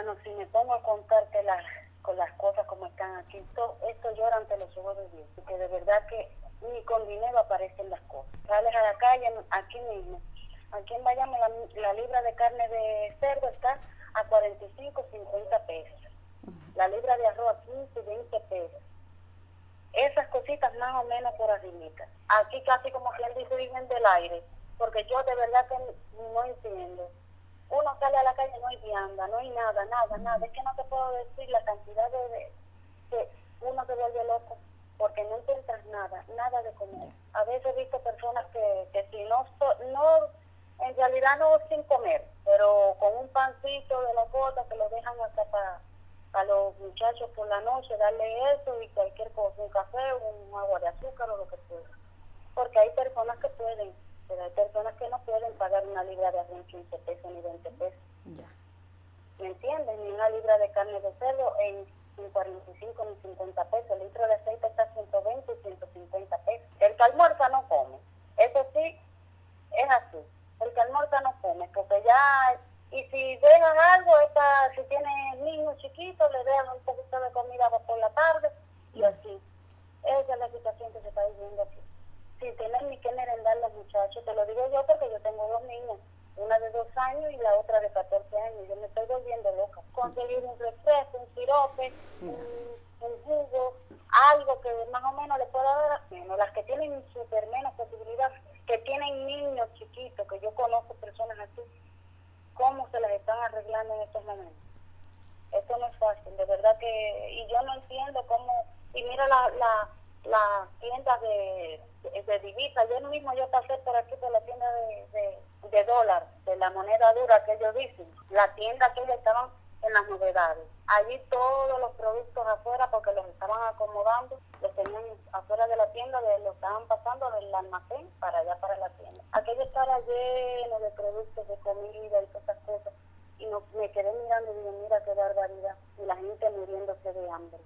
Bueno, si me pongo a contarte con las cosas como están aquí, esto llora ante los ojos de Dios, porque de verdad que ni con dinero aparecen las cosas. Sales a la calle, aquí mismo, aquí en Bayamo la libra de carne de cerdo está a 45, 50 pesos. La libra de arroz a 15, 20 pesos. Esas cositas más o menos por arribita. Aquí casi como quien dice viven del aire, porque yo de verdad que no entiendo. Uno sale a la calle, no hay vianda, no hay nada, nada. Es que no te puedo decir la cantidad de que uno se vuelve loco, porque no encuentras nada de comer. A veces he visto personas que si no, en realidad no sin comer, pero con un pancito de la gota que lo dejan hasta para los muchachos por la noche, darle eso y cualquier cosa, un café, un agua de azúcar o lo que sea. Porque hay personas que pueden, pero hay personas que no pueden pagar una libra de arroz en 15 pesos ni 20 pesos. Ya. ¿Me entiendes? Ni una libra de carne de cerdo en 45 ni 50 pesos. El litro de aceite está a 120 y 150 pesos. El que almuerza no come. Eso sí, es así. El que almuerza no come, porque ya... Y si dejan algo, si tienes niños chiquitos, le dejan un poquito de comida por la tarde y así. Esa es la situación que se está viviendo aquí. Sin tener ni que merendar los muchachos. Te lo digo yo porque yo tengo dos niñas, una de 2 años y la otra de 14 años. Yo me estoy volviendo loca. Conseguir un refresco, un sirope, un jugo, algo que más o menos le pueda dar a menos. Las que tienen súper menos posibilidad, que tienen niños chiquitos, que yo conozco personas así, cómo se las están arreglando en estos momentos. Esto no es fácil, de verdad que... Y yo no entiendo cómo... Y mira las tiendas de divisas. Ayer mismo yo pasé por aquí por la tienda de dólar, de la moneda dura que ellos dicen. La tienda que ellos estaban en las novedades. Allí todos los productos afuera, porque los estaban acomodando, los tenían afuera de la tienda, los estaban pasando del almacén para allá, para la tienda. Aquello estaba lleno de productos de comida y todas esas cosas. Y me quedé mirando y digo, mira qué barbaridad. Y la gente muriéndose de hambre.